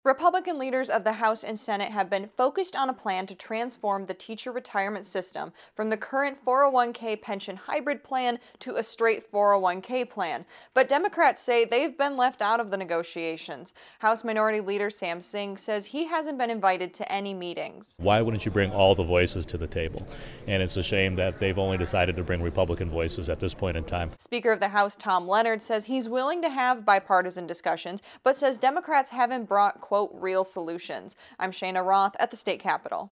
Republican leaders of the House and Senate have been focused on a plan to transform the teacher retirement system from the current 401k pension hybrid plan to a straight 401k plan. But Democrats say they've been left out of the negotiations. House Minority Leader Sam Singh says he hasn't been invited to any meetings. Why wouldn't you bring all the voices to the table? And it's a shame that they've only decided to bring Republican voices at this point in time. Speaker of the House Tom Leonard says he's willing to have bipartisan discussions, but says Democrats haven't brought, quote, real solutions. I'm Shayna Roth at the state capitol.